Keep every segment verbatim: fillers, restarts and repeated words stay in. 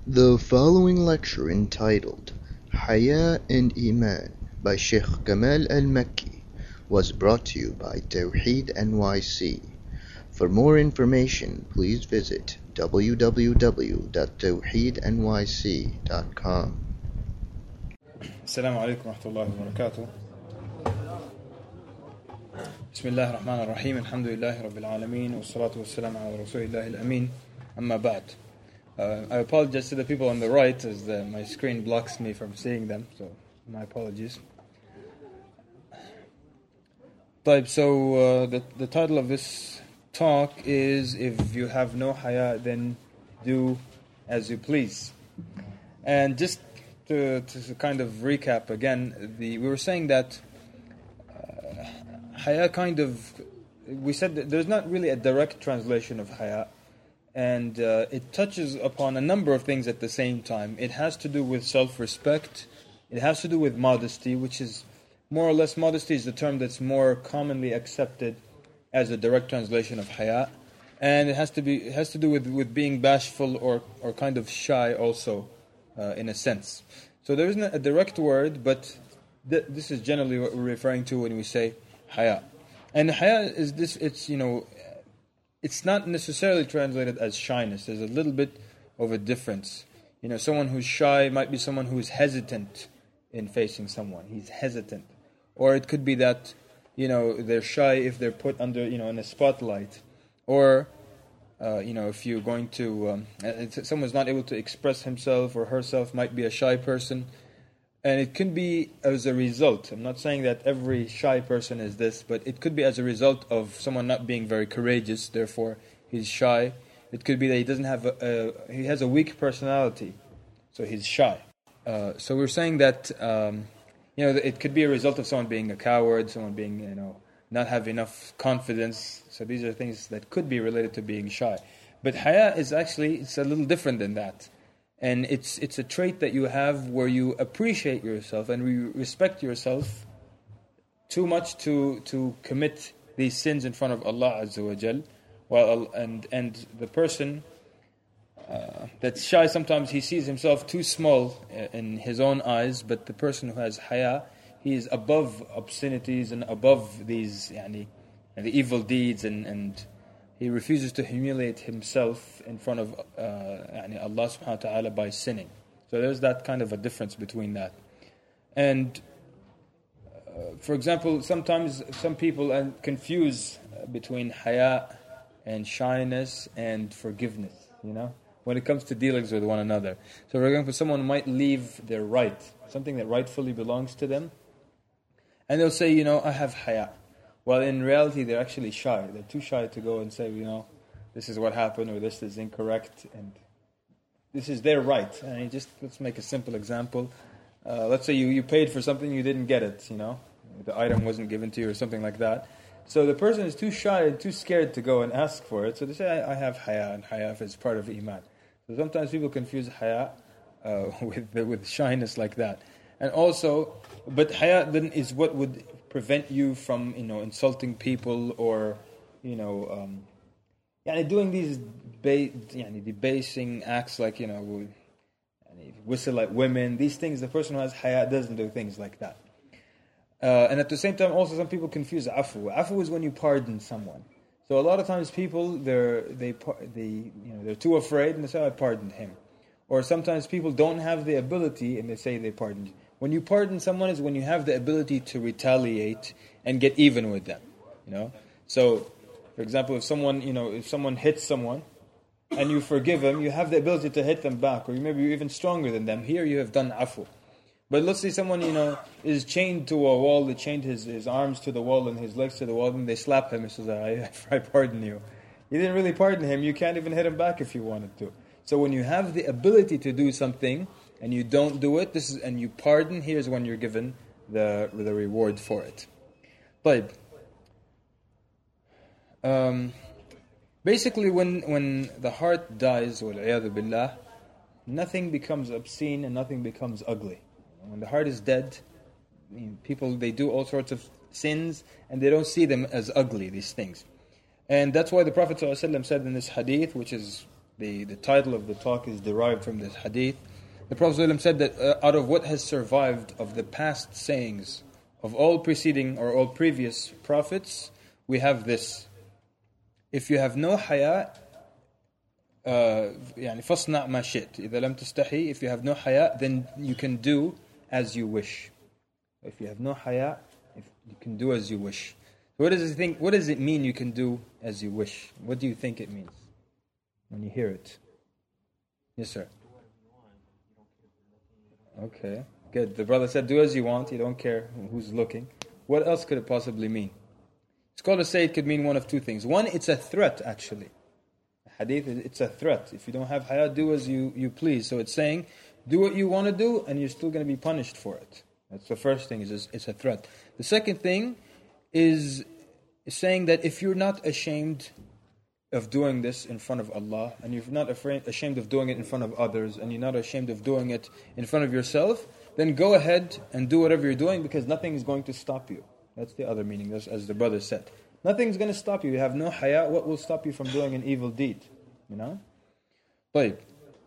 The following lecture, entitled Haya and Iman by Sheikh Kamal Al-Makki, was brought to you by Tawheed N Y C. For more information, please visit w w w dot tawheed n y c dot com. السلام عليكم ورحمة الله وبركاته. بسم الله الرحمن الرحيم. الحمد لله رب العالمين والصلاة والسلام على رسول الله الأمين. أما بعد. Uh, I apologize to the people on the right as the, my screen blocks me from seeing them, so my apologies. طيب, so uh, the, the title of this talk is If You Have No Haya, Then Do As You Please. And just to, to kind of recap again, the, we were saying that uh, Haya kind of, we said that there's not really a direct translation of Haya. And uh, it touches upon a number of things at the same time. It has to do with self-respect. It has to do with modesty, which is more or less, modesty is the term that's more commonly accepted as a direct translation of haya. And it has to be it has to do with, with being bashful or, or kind of shy also, uh, in a sense. So there isn't a direct word, but th- this is generally what we're referring to when we say haya. And haya is this, it's, you know, it's not necessarily translated as shyness. There's a little bit of a difference. You know, someone who's shy might be someone who's hesitant in facing someone. He's hesitant. Or it could be that, you know, they're shy if they're put under, you know, in a spotlight. Or, uh, you know, if you're going to, um, someone's not able to express himself or herself, might be a shy person. And it could be as a result. I'm not saying that every shy person is this, but it could be as a result of someone not being very courageous, therefore he's shy. It could be that he doesn't have a, a he has a weak personality, so he's shy. Uh, so we're saying that um, you know it could be a result of someone being a coward, someone being you know not have enough confidence. So these are things that could be related to being shy. But haya is actually it's a little different than that. And it's it's a trait that you have where you appreciate yourself and you respect yourself too much to to commit these sins in front of Allah Azza wa Jal. While and and the person uh, that's shy, sometimes he sees himself too small in his own eyes. But the person who has haya, he is above obscenities and above these yani, the evil deeds and and. He refuses to humiliate himself in front of uh, Allah subhanahu wa ta'ala by sinning. So there's that kind of a difference between that. And uh, for example, sometimes some people uh, confuse between haya and shyness and forgiveness, you know, when it comes to dealings with one another. So for example, someone might leave their right, something that rightfully belongs to them, and they'll say, you know, I have haya. Well, in reality, they're actually shy. They're too shy to go and say, you know, this is what happened or this is incorrect. And this is their right. And you just, let's make a simple example. Uh, let's say you, you paid for something, you didn't get it, you know. The item wasn't given to you or something like that. So the person is too shy and too scared to go and ask for it. So they say, I, I have haya, and haya is part of iman. So sometimes people confuse haya uh, with, with shyness like that. And also, but haya then is what would prevent you from, you know, insulting people or, you know, um, yani doing these ba- yani debasing acts like, you know, yani whistle at women. These things, the person who has haya doesn't do things like that. Uh, and at the same time, also some people confuse afu. Afu is when you pardon someone. So a lot of times people, they're they they you know they're too afraid and they say, I pardoned him. Or sometimes people don't have the ability and they say they pardoned you. When you pardon someone is when you have the ability to retaliate and get even with them, you know. So, for example, if someone, you know, if someone hits someone and you forgive him, you have the ability to hit them back, or maybe you're even stronger than them. Here you have done afu. But let's say someone, you know, is chained to a wall. They chained his, his arms to the wall and his legs to the wall, and they slap him. He says, I, I pardon you. You didn't really pardon him. You can't even hit him back if you wanted to. So when you have the ability to do something, and you don't do it, this is, and you pardon, here's when you're given the the reward for it. But um, basically, when when the heart dies, وَالْعِيَاذُ بِاللَّهِ, nothing becomes obscene and nothing becomes ugly. When the heart is dead, I mean, people, they do all sorts of sins, and they don't see them as ugly, these things. And that's why the Prophet ﷺ said in this hadith, which is the, the title of the talk is derived from this hadith. The Prophet ﷺ said that uh, out of what has survived of the past sayings of all preceding or all previous prophets, we have this. If you have no haya, uh, يعني فاصنع ما شئت. إذا لم تستحي, if you have no haya, then you can do as you wish. If you have no haya, if you can do as you wish. What does it think? What does it mean? You can do as you wish. What do you think it means when you hear it? Yes, sir. Okay, good. The brother said, "Do as you want. You don't care who's looking." What else could it possibly mean? Scholars say it could mean one of two things. One, it's a threat. Actually, hadith, it's a threat. If you don't have haya, do as you you please. So it's saying, do what you want to do, and you're still going to be punished for it. That's the first thing. Is it's a threat. The second thing is saying that if you're not ashamed of doing this in front of Allah, and you're not afraid, ashamed of doing it in front of others, and you're not ashamed of doing it in front of yourself, then go ahead and do whatever you're doing, because nothing is going to stop you. That's the other meaning, as, as the brother said. Nothing's going to stop you. You have no haya. What will stop you from doing an evil deed? You know? But,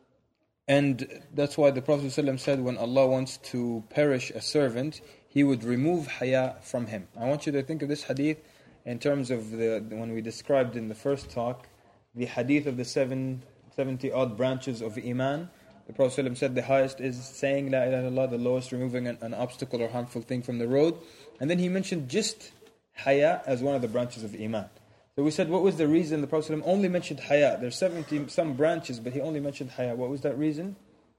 and that's why the Prophet ﷺ said when Allah wants to perish a servant, He would remove haya from him. I want you to think of this hadith in terms of the when we described in the first talk the hadith of the seven, seventy odd branches of Iman. The Prophet ﷺ said the highest is saying La ilaha illallah, the lowest removing an, an obstacle or harmful thing from the road. And then he mentioned just haya as one of the branches of Iman. So we said, what was the reason the Prophet ﷺ only mentioned haya? There's seventy some branches, but he only mentioned haya. What was that reason?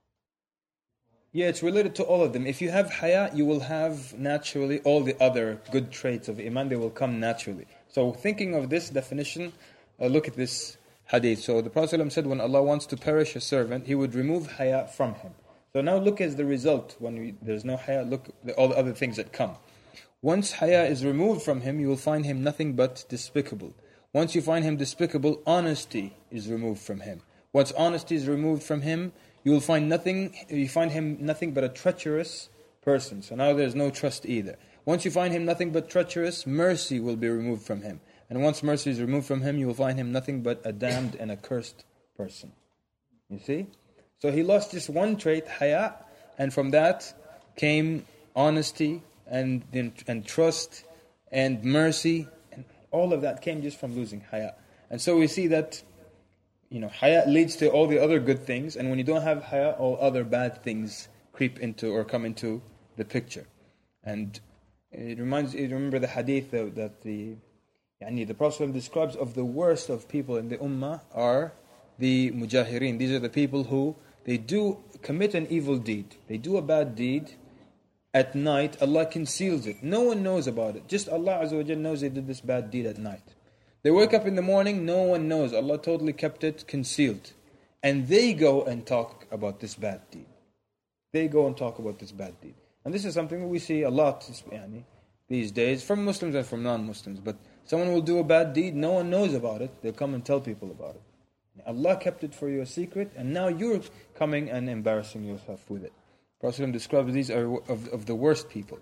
Yeah, it's related to all of them. If you have haya, you will have naturally all the other good traits of Iman. They will come naturally. So thinking of this definition, uh, look at this hadith. So the Prophet ﷺ said when Allah wants to perish a servant, He would remove haya from him. So now look as the result. When we, there's no haya, look at all the other things that come. Once haya is removed from him, you will find him nothing but despicable. Once you find him despicable, honesty is removed from him. Once honesty is removed from him, you will find nothing, you find him nothing but a treacherous person. So now there's no trust either. Once you find him nothing but treacherous, mercy will be removed from him. And once mercy is removed from him, you will find him nothing but a damned and a cursed person. You see? So he lost just one trait, haya, and from that came honesty and, and trust and mercy. And all of that came just from losing haya. And so we see that You know, haya leads to all the other good things, and when you don't have haya, all other bad things creep into or come into the picture. And it reminds you, remember the hadith that, that the, yani the Prophet describes of the worst of people in the ummah are the mujahirin. These are the people who, they do commit an evil deed. They do a bad deed at night, Allah conceals it. No one knows about it. Just Allah Azza wa Jalla knows they did this bad deed at night. They wake up in the morning, no one knows. Allah totally kept it concealed. And they go and talk about this bad deed. They go and talk about this bad deed. And this is something that we see a lot these days, from Muslims and from non-Muslims. But someone will do a bad deed, no one knows about it. They'll come and tell people about it. Allah kept it for you a secret, and now you're coming and embarrassing yourself with it. Prophet describes these are of, of the worst people.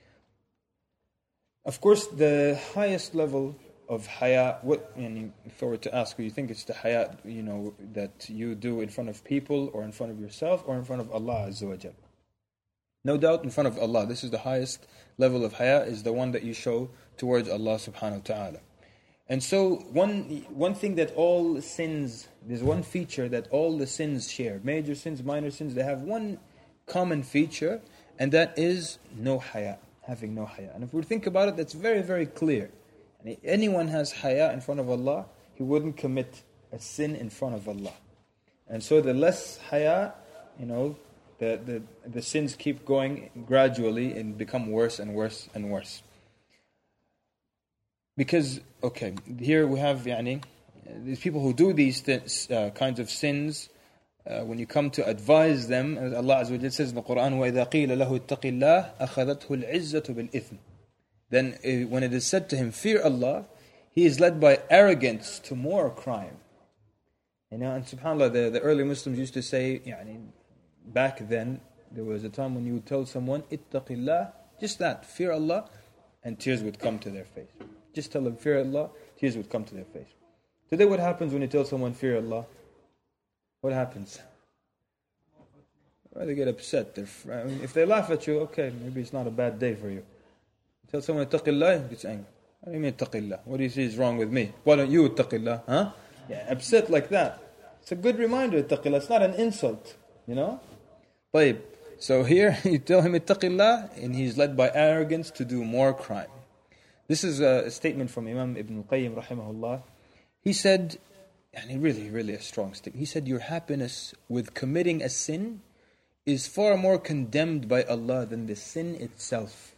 Of course, the highest level of haya, what, and if I were to ask you, you think it's the haya, you know, that you do in front of people, or in front of yourself, or in front of Allah Azza wa Jal? No doubt in front of Allah. This is the highest level of haya, is the one that you show towards Allah subhanahu wa ta'ala. And so one one thing that all sins, there's one feature that all the sins share, major sins, minor sins, they have one common feature, and that is no haya, having no haya. And if we think about it, that's very, very clear. And if anyone has haya in front of Allah, he wouldn't commit a sin in front of Allah. And so the less haya, you know, the, the, the sins keep going gradually and become worse and worse and worse. Because, okay, here we have, yani, these people who do these th- uh, kinds of sins, uh, when you come to advise them, as Allah Azza wa Jalla says in the Quran, وَإِذَا قِيلَ لَهُ اتَّقِ اللَّهِ أَخَذَتْهُ الْعِزَّةُ بِالْإِثْمِ. Then uh, when it is said to him, fear Allah, he is led by arrogance to more crime. You know, and subhanAllah, the, the early Muslims used to say, yani, back then, there was a time when you would tell someone, اتَّقِ اللَّهِ, just that, fear Allah, and tears would come to their face. Just tell them, fear Allah, tears would come to their face. Today what happens when you tell someone, fear Allah? what happens? Well, they get upset. They're, I mean, if they laugh at you, okay, maybe it's not a bad day for you. Tell someone, ittaqillah, he gets angry. What do you mean, ittaqillah? What do you see is wrong with me? Why don't you ittaqillah? Huh? Yeah, upset like that. It's a good reminder, ittaqillah. It's not an insult, you know? طيب. So here, you tell him ittaqillah, and he's led by arrogance to do more crime. This is a statement from Imam Ibn al-Qayyim, rahimahullah. He said, and really, really a strong statement. He said, your happiness with committing a sin is far more condemned by Allah than the sin itself.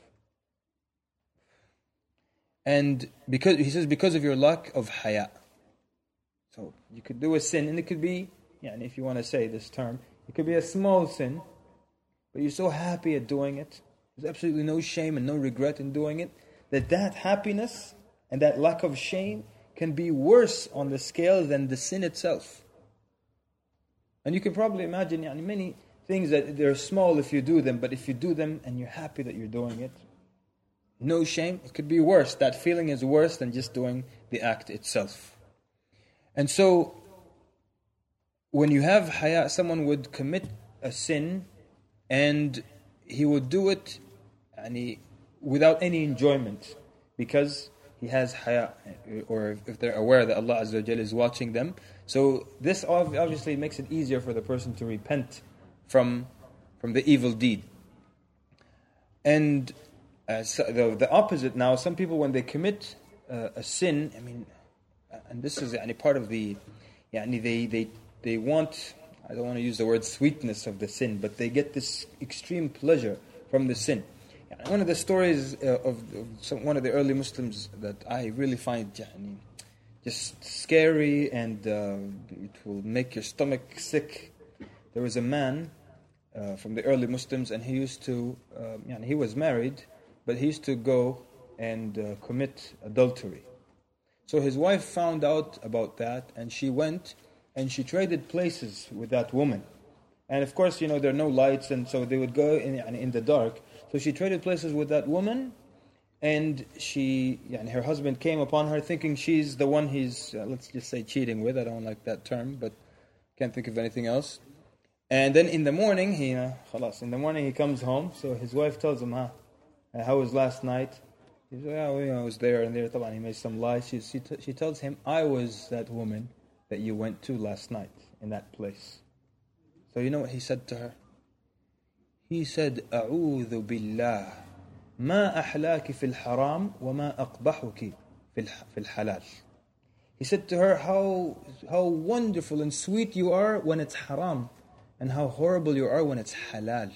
And because he says, because of your lack of haya. So you could do a sin, and it could be, yeah, and if you want to say this term, it could be a small sin, but you're so happy at doing it. There's absolutely no shame and no regret in doing it. That that happiness and that lack of shame can be worse on the scale than the sin itself. And you can probably imagine yani, many things that they're small if you do them, but if you do them and you're happy that you're doing it, no shame, it could be worse. That feeling is worse than just doing the act itself. And so, when you have haya, someone would commit a sin and he would do it yani, without any enjoyment because he has haya, or if they're aware that Allah Azza wa Jalla is watching them. So this obviously makes it easier for the person to repent from, from the evil deed. And uh, so the, the opposite now, some people when they commit uh, a sin, I mean, and this is yani, part of the, yani, they, they, they want, I don't want to use the word sweetness of the sin, but they get this extreme pleasure from the sin. One of the stories uh, of, of some, one of the early Muslims that I really find yani, just scary and uh, it will make your stomach sick. There was a man uh, from the early Muslims, and he used to, uh, yani, he was married, but he used to go and uh, commit adultery. So his wife found out about that, and she went and she traded places with that woman. And of course, you know, there are no lights, and so they would go in, in the dark. So she traded places with that woman, and she, yeah, and her husband came upon her thinking she's the one he's, uh, let's just say, cheating with. I don't like that term, but can't think of anything else. And then in the morning, he, uh, khalas, in the morning he comes home. So his wife tells him, huh, uh, how was last night? He says, yeah, well, you know, I was there and there. He made some lies. She, she, t- she tells him, I was that woman that you went to last night in that place. So you know what he said to her? He said, أعوذ بالله ما أحلاك في الحرام وما أقبحك في الحلال. He said to her, how, how wonderful and sweet you are when it's haram, and how horrible you are when it's halal.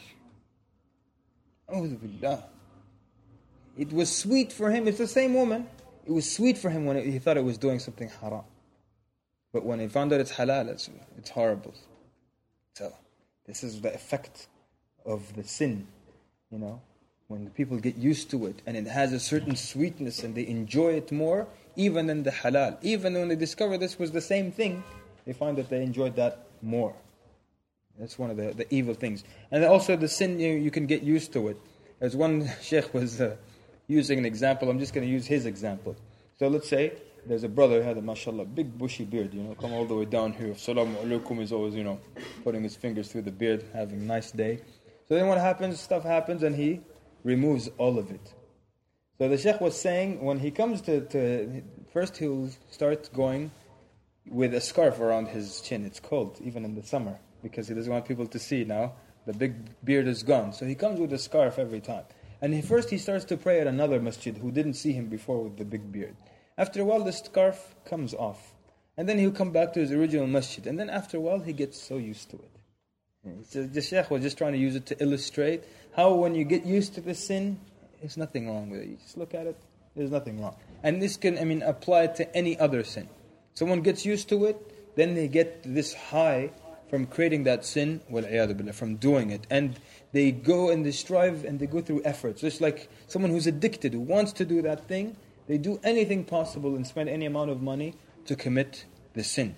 أعوذ بالله. It was sweet for him, it's the same woman. It was sweet for him when it, he thought it was doing something haram. But when he found out it's halal, it's, it's horrible. So, this is the effect of the sin, you know, when the people get used to it and it has a certain sweetness and they enjoy it more, even than the halal. Even when they discover this was the same thing, they find that they enjoyed that more. That's one of the, the evil things. And also the sin, you, you can get used to it. As one sheikh was uh, using an example, I'm just going to use his example. So let's say there's a brother who had a, mashallah, big bushy beard, you know, come all the way down here. Assalamu alaikum is always, you know, putting his fingers through the beard, having a nice day. So then what happens, stuff happens, and he removes all of it. So the sheikh was saying, when he comes to, to first he'll start going with a scarf around his chin. It's cold, even in the summer, because he doesn't want people to see now. The big beard is gone. So he comes with a scarf every time. And he, first he starts to pray at another masjid who didn't see him before with the big beard. After a while, the scarf comes off. And then he'll come back to his original masjid. And then after a while, he gets so used to it. So the sheikh was just trying to use it to illustrate how when you get used to the sin, there's nothing wrong with it. You just look at it, there's nothing wrong. And this can, I mean, apply to any other sin. Someone gets used to it, then they get this high from creating that sin, wal-'iyadu billah, from doing it. And they go and they strive and they go through efforts. Just like someone who's addicted, who wants to do that thing, they do anything possible and spend any amount of money to commit the sin.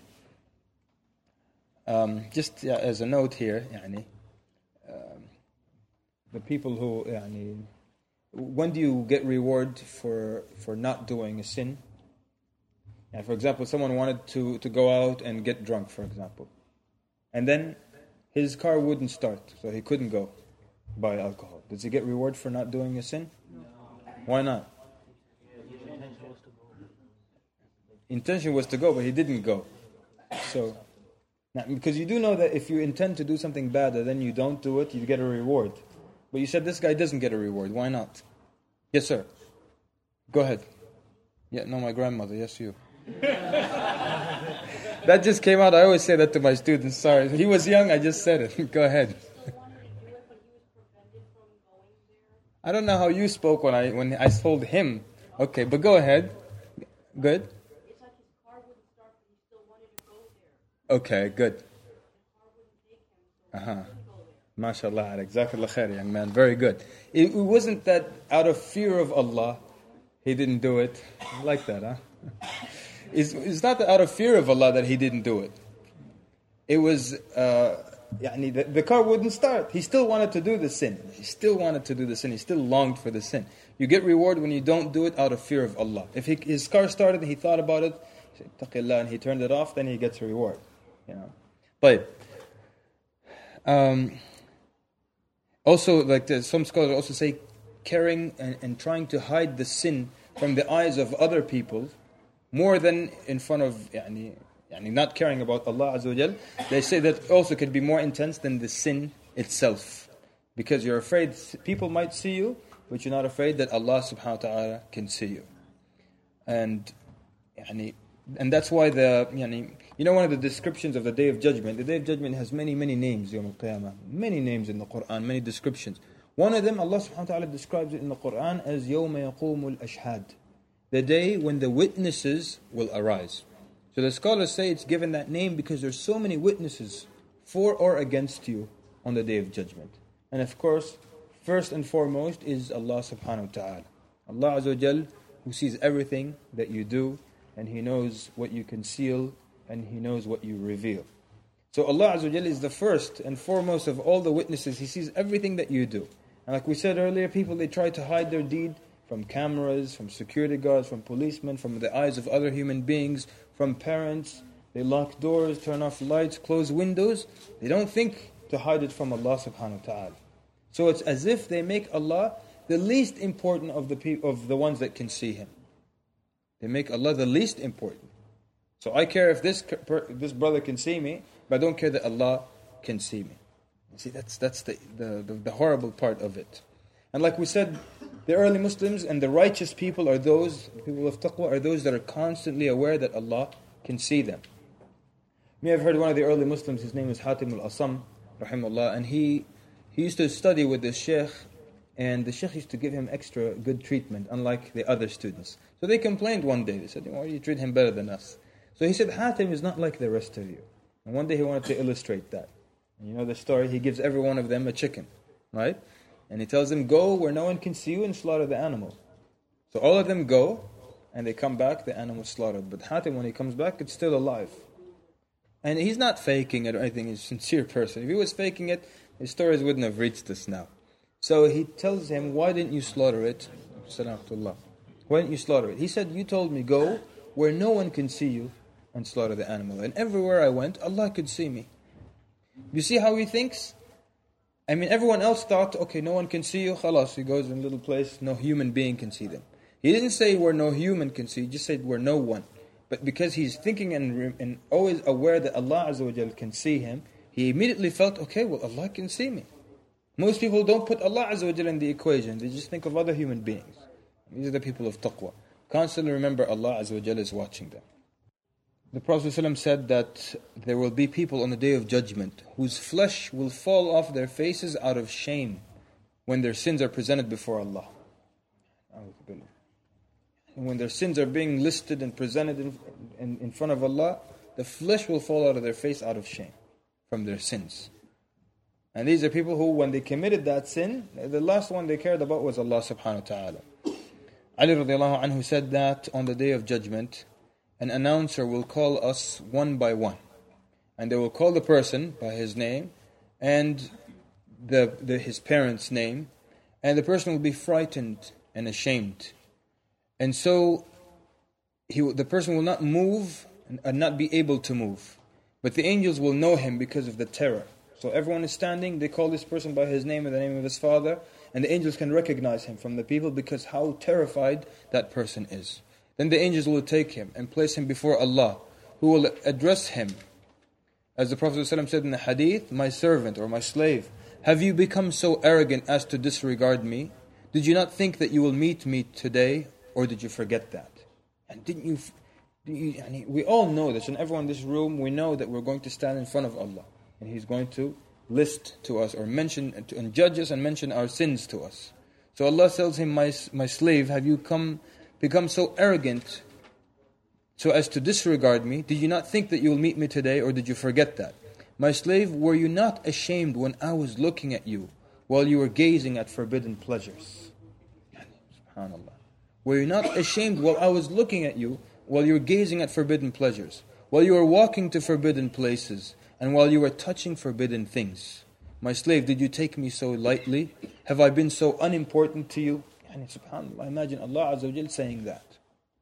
Um, just yeah, as a note here, yani, um, the people who, yani, when do you get reward for for not doing a sin? Yeah, for example, someone wanted to, to go out and get drunk, for example. and then his car wouldn't start, so he couldn't go buy alcohol. Does he get reward for not doing a sin? No. Why not? Intention was to go, but he didn't go. So, now, because you do know that if you intend to do something bad and then you don't do it, you get a reward. But you said this guy doesn't get a reward. Why not? Yes, sir. Go ahead. Yeah, no, my grandmother. Yes, you. That just came out. I always say that to my students. Sorry. He was young. I just said it. Go ahead. I don't know how you spoke when I when I told him. Okay, but go ahead. Good. Okay, good. Uh-huh. MashaAllah, Jazakallah khair, young man. Very good. It, it wasn't that out of fear of Allah, he didn't do it. I like that, huh? It's, it's not that out of fear of Allah that he didn't do it. It was, uh, yani the, the car wouldn't start. He still wanted to do the sin. He still wanted to do the sin. He still longed for the sin. You get reward when you don't do it out of fear of Allah. If he, his car started and he thought about it, he said, Taqillah, and he turned it off, then he gets a reward. You know. But um, also, like the, some scholars also say, caring and, and trying to hide the sin from the eyes of other people more than in front of, yani, yani not caring about Allah Azza wa Jal. They say that also could be more intense than the sin itself, because you're afraid people might see you, but you're not afraid that Allah Subhanahu wa Taala can see you. And yani, and that's why the yani, you know, one of the descriptions of the Day of Judgment, the Day of Judgment has many, many names, Yawm al-Qiyamah, many names in the Quran, many descriptions. One of them, Allah subhanahu wa ta'ala describes it in the Quran as يَوْمَ يَقُومُ الْأَشْهَادِ, the day when the witnesses will arise. So the scholars say it's given that name because there's so many witnesses for or against you on the Day of Judgment. And of course, first and foremost is Allah subhanahu wa ta'ala. Allah Azza wa Jal, who sees everything that you do, and He knows what you conceal, and He knows what you reveal. So Allah Azza wa Jalla is the first and foremost of all the witnesses. He sees everything that you do. And like we said earlier, people, they try to hide their deed from cameras, from security guards, from policemen, from the eyes of other human beings, from parents. They lock doors, turn off lights, close windows. They don't think to hide it from Allah subhanahu wa ta'ala. So it's as if they make Allah the least important of the pe- of the ones that can see Him. They make Allah the least important. So I care if this this brother can see me, but I don't care that Allah can see me. You see, that's that's the, the, the, the horrible part of it. And like we said, the early Muslims and the righteous people are those, people of taqwa, are those that are constantly aware that Allah can see them. You may have heard one of the early Muslims, his name is Hatim al-Asam, rahimahullah, and he, he used to study with the sheikh, and the sheikh used to give him extra good treatment, unlike the other students. So they complained one day, they said, why do you treat him better than us? So he said, Hatim is not like the rest of you. And one day he wanted to illustrate that. And you know the story, he gives every one of them a chicken, right? And he tells them, go where no one can see you and slaughter the animal. So all of them go, and they come back, the animal is slaughtered. But Hatim, when he comes back, it's still alive. And he's not faking it or anything, he's a sincere person. If he was faking it, his stories wouldn't have reached us now. So he tells him, why didn't you slaughter it? Salamullah. Why didn't you slaughter it? He said, you told me, go where no one can see you and slaughter the animal. And everywhere I went, Allah could see me. You see how he thinks? I mean, everyone else thought, okay, no one can see you, khalas, he goes in a little place, no human being can see them. He didn't say where no human can see, he just said where no one. But because he's thinking and, and always aware that Allah Azza wa Jal can see him, he immediately felt, okay, well, Allah can see me. Most people don't put Allah Azza wa Jal in the equation, they just think of other human beings. These are the people of taqwa. Constantly remember Allah Azza wa Jal is watching them. The Prophet ﷺ said that there will be people on the Day of Judgment whose flesh will fall off their faces out of shame when their sins are presented before Allah. And when their sins are being listed and presented in, in, in front of Allah, the flesh will fall out of their face out of shame from their sins. And these are people who, when they committed that sin, the last one they cared about was Allah subhanahu wa ta'ala. Ali radiallahu anhu said that on the Day of Judgment, an announcer will call us one by one. And they will call the person by his name and the, the his parents' name. And the person will be frightened and ashamed. And so he, the person will not move and not be able to move. But the angels will know him because of the terror. So everyone is standing, they call this person by his name and the name of his father, and the angels can recognize him from the people because how terrified that person is. Then the angels will take him and place him before Allah, who will address him. As the Prophet ﷺ said in the hadith, my servant or my slave, have you become so arrogant as to disregard me? Did you not think that you will meet me today, or did you forget that? And didn't you... We all know this, and everyone in this room, we know that we're going to stand in front of Allah. And He's going to list to us or mention and judge us and mention our sins to us. So Allah tells him, my, my slave, have you come become so arrogant so as to disregard me? Did you not think that you will meet me today, or did you forget that? My slave, were you not ashamed when I was looking at you while you were gazing at forbidden pleasures? SubhanAllah. Were you not ashamed while I was looking at you while you were gazing at forbidden pleasures, while you were walking to forbidden places, and while you were touching forbidden things? My slave, did you take me so lightly? Have I been so unimportant to you? Yani, subhanAllah, imagine Allah Azza wa Jal saying that.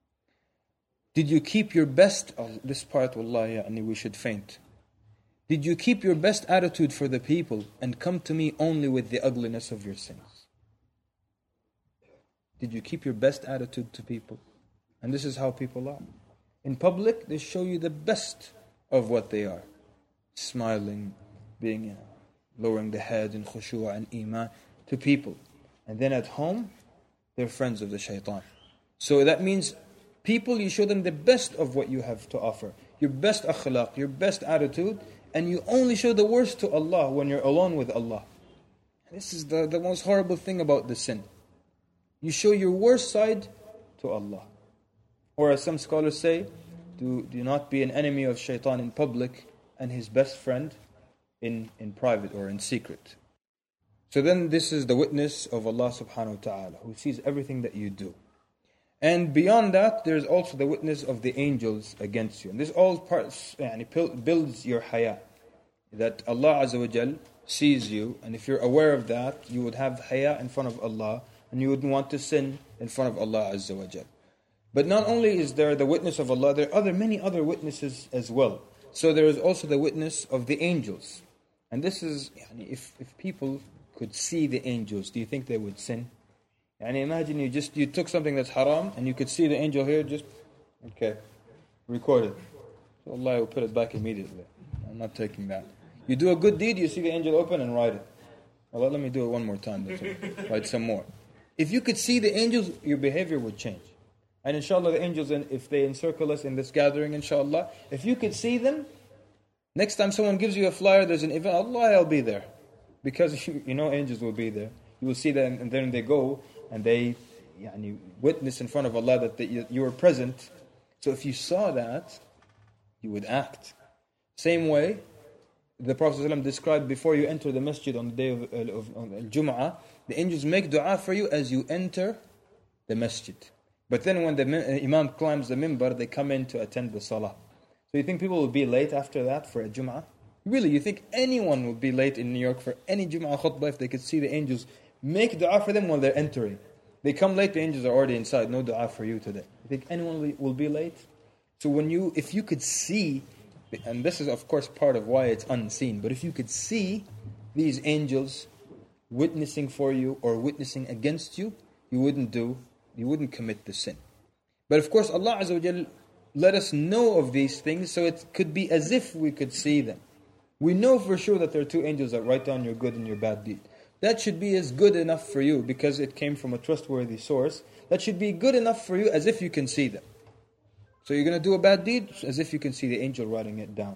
Did you keep your best, oh, this part, wallahi, yani, we should faint. Did you keep your best attitude for the people and come to me only with the ugliness of your sins? Did you keep your best attitude to people? And this is how people are. In public, they show you the best of what they are. Smiling, being, you know, lowering the head in khushu' and iman to people. And then at home, they're friends of the shaitan. So that means people, you show them the best of what you have to offer. Your best akhlaq, your best attitude, and you only show the worst to Allah when you're alone with Allah. This is the, the most horrible thing about the sin. You show your worst side to Allah. Or as some scholars say, do, do not be an enemy of shaitan in public and his best friend in, in private or in secret. So then this is the witness of Allah subhanahu wa ta'ala, who sees everything that you do. And beyond that, there's also the witness of the angels against you. And this all parts, yani, builds your haya. That Allah Azza wa Jal sees you, and if you're aware of that, you would have haya in front of Allah, and you wouldn't want to sin in front of Allah Azza wa Jal. But not only is there the witness of Allah, there are other many other witnesses as well. So there is also the witness of the angels. And this is, yani, if, if people could see the angels, do you think they would sin? And imagine you just you took something that's haram and you could see the angel here, just okay, record it. So Allah will put it back immediately. I'm not taking that. You do a good deed, you see the angel open and write it. Allah, let me do it one more time. Write some more. If you could see the angels, your behavior would change. And inshallah, the angels, if they encircle us in this gathering, inshallah, if you could see them, next time someone gives you a flyer, there's an event, Allah, I'll be there. Because you, you know angels will be there. You will see them, and then they go and they yani, witness in front of Allah that they, you, you were present. So if you saw that, you would act. Same way, the Prophet ﷺ described before you enter the masjid on the day of, of, of Al-Jum'ah, the angels make dua for you as you enter the masjid. But then when the Imam climbs the minbar, they come in to attend the salah. So you think people will be late after that for a Jum'ah? Really, you think anyone will be late in New York for any Jum'ah khutbah if they could see the angels make dua for them while they're entering? They come late, the angels are already inside. No dua for you today. You think anyone will be late? So when you, if you could see, and this is of course part of why it's unseen, but if you could see these angels witnessing for you or witnessing against you, you wouldn't do, you wouldn't commit the sin. But of course Allah Azza wa Jal let us know of these things, so it could be as if we could see them. We know for sure that there are two angels that write down your good and your bad deed. That should be as good enough for you because it came from a trustworthy source. That should be good enough for you as if you can see them. So you're going to do a bad deed as if you can see the angel writing it down.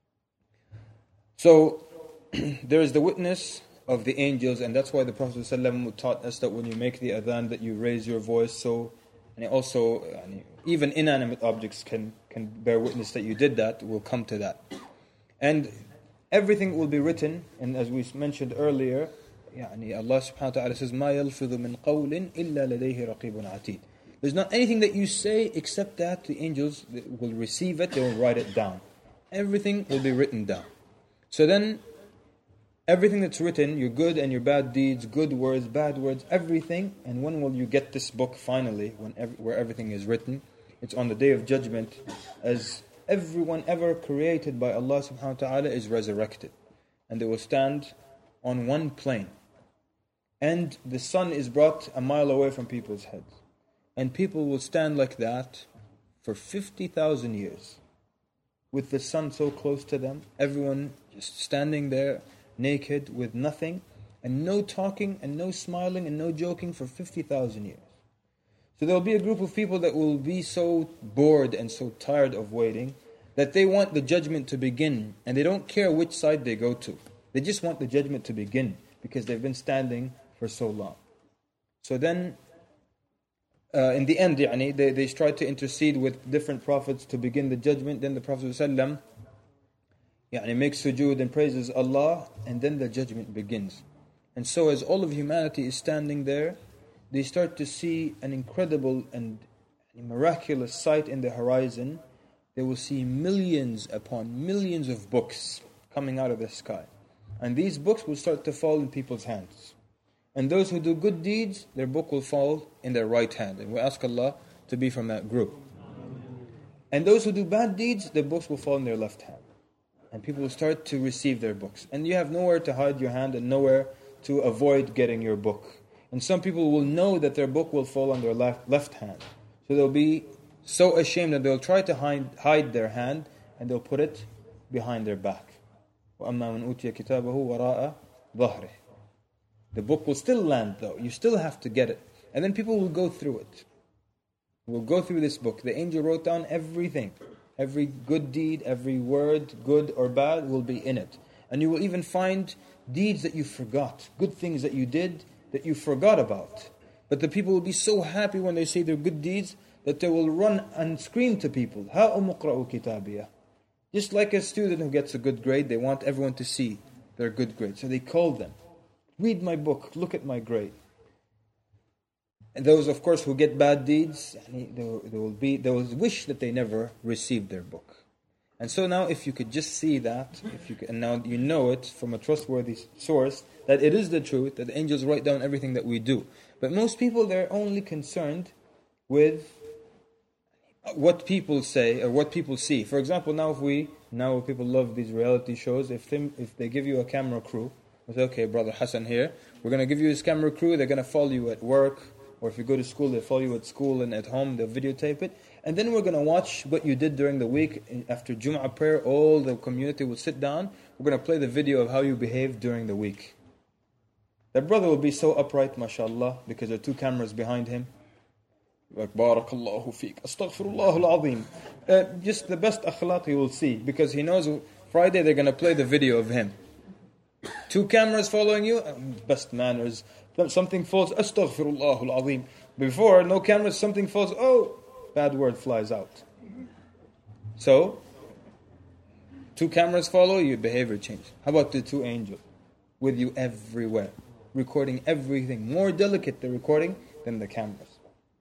So there is the witness of the angels, and that's why the Prophet ﷺ taught us that when you make the adhan that you raise your voice. So, and also even inanimate objects can, can bear witness that you did that. We'll come to that. And everything will be written, and as we mentioned earlier, يعني Allah subhanahu wa ta'ala says, مَا يَلْفِظُ مِنْ قَوْلٍ إِلَّا لَدَيْهِ رَقِيبٌ عَتِيدٌ. There's not anything that you say except that the angels will receive it, they will write it down. Everything will be written down. So then, everything that's written, your good and your bad deeds, good words, bad words, everything, and when will you get this book finally, when ev- where everything is written? It's on the Day of Judgment, as everyone ever created by Allah subhanahu wa ta'ala is resurrected. And they will stand on one plane. And the sun is brought a mile away from people's heads. And people will stand like that for fifty thousand years. With the sun so close to them, everyone just standing there, naked, with nothing, and no talking, and no smiling, and no joking for fifty thousand years. So there will be a group of people that will be so bored and so tired of waiting that they want the judgment to begin, and they don't care which side they go to. They just want the judgment to begin because they've been standing for so long. So then, uh, in the end, يعني, they, they try to intercede with different prophets to begin the judgment. Then the Prophet ﷺ يعني, makes sujood and praises Allah, and then the judgment begins. And so as all of humanity is standing there, they start to see an incredible and miraculous sight in the horizon. They will see millions upon millions of books coming out of the sky. And these books will start to fall in people's hands. And those who do good deeds, their book will fall in their right hand. And we ask Allah to be from that group. And those who do bad deeds, their books will fall in their left hand. And people will start to receive their books. And you have nowhere to hide your hand and nowhere to avoid getting your book. And some people will know that their book will fall on their left, left hand. So they'll be so ashamed that they'll try to hide, hide their hand and they'll put it behind their back. وَأَمَّا مَنْ أُوتِيَ كِتَابَهُ وَرَاءَ ظَهْرِهِ. The book will still land though. You still have to get it. And then people will go through it. Will go through this book. The angel wrote down everything. Every good deed, every word, good or bad, will be in it. And you will even find deeds that you forgot. Good things that you did that you forgot about. But the people will be so happy when they see their good deeds that they will run and scream to people, هَاُمُ اقْرَؤُوا كِتَابِيَهْ. Just like a student who gets a good grade, they want everyone to see their good grade. So they call them, read my book, look at my grade. And those, of course, who get bad deeds, they will be, they will wish that they never received their book. And so now, if you could just see that, if you could, and now you know it from a trustworthy source, that it is the truth, that the angels write down everything that we do. But most people, they're only concerned with what people say or what people see. For example, now if we, now people love these reality shows, if they, if they give you a camera crew, they say, okay, brother Hassan here, we're going to give you this camera crew, they're going to follow you at work, or if you go to school, they follow you at school and at home, they'll videotape it. And then we're going to watch what you did during the week. After Jum'ah prayer, all the community will sit down. We're going to play the video of how you behaved during the week. That brother will be so upright, mashallah, because there are two cameras behind him. Like, Barakallahu feek, Astaghfirullah al-Azim. Uh, just the best akhlaq he will see, because he knows Friday they're going to play the video of him. Two cameras following you, best manners. Something falls, Astaghfirullah al-Azim. Before, no cameras, something falls, oh, bad word flies out. So, two cameras follow, your behavior changes. How about the two angels? With you everywhere. Recording everything. More delicate the recording than the cameras.